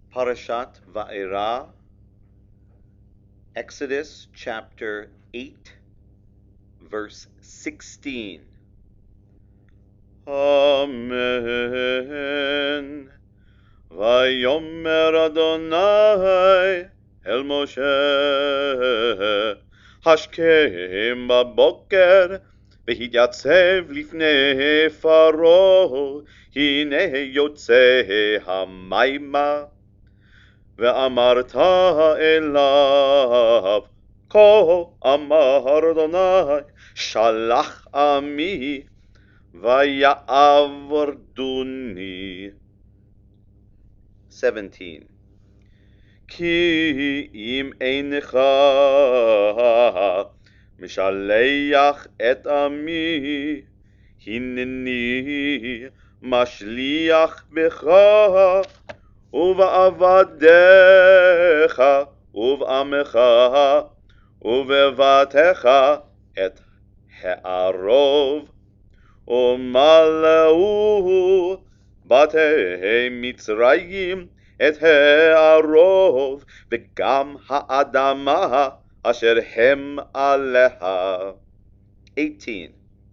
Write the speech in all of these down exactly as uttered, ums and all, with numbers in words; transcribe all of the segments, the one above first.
Parashat Va'era, Exodus chapter eight, verse sixteen. Amen. Vayomer Adonai el Moshe, השכם בבוקר והתייצב לפני פרעה, הנה יוצא המימה. ואמרת אליו, כה אמר אדוני, שלח עמי ויעבדוני. seventeen. כי אם אינך משלח את עמי, הנני משליח בך ובעבדיך ובעמך ובבתך את הערוב, ומלאו בתי מצרים את הערוב, וגם האדמה אשר הם עליה. eighteen.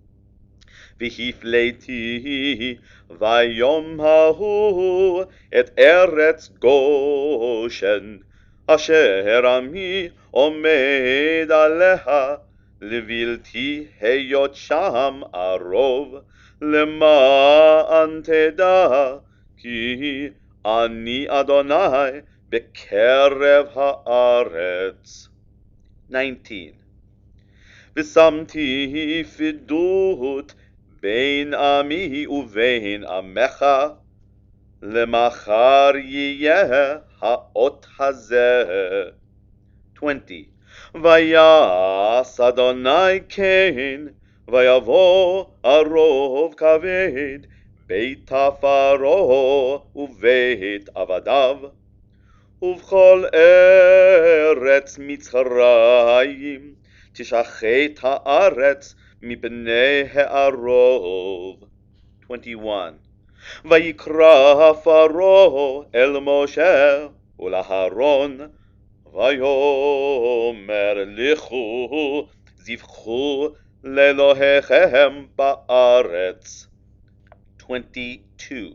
והפליתי ביום ההוא את ארץ גושן, אשר עמי עומד עליה, לבלתי היות שם ערוב, למען תדע כי אני אדוני בקרב הארץ. nineteen. ושמתי פדות בין עמי ובין עמך, למחר יהיה האות הזה. twenty. ויעש אדוני כן, ויבוא ערוב כבד בית פרעה ובית עבדיו, ובכל ארץ מצרים תשחט הארץ מפני הערוב. twenty-one. ויקרא פרעה אל משה ולאהרון, ויאמר לכו זבחו לאלוהיכם בארץ. twenty-two.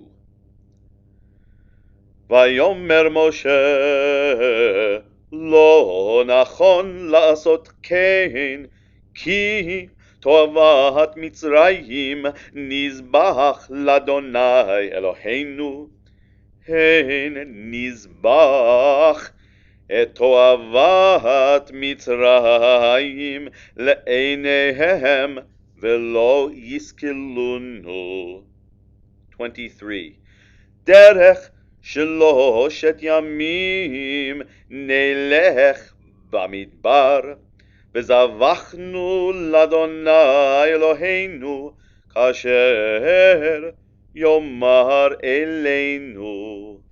ויאמר משה, לא נכון לעשות כן, כי תועבת מצרים נזבח לאדוני אלוהינו, הן נזבח את תועבת מצרים לעיניהם ולא יסכלונו. twenty-three. דרך שלושת ימים נלך במדבר, וזבחנו לאדוני אלוהינו כאשר יאמר אלינו.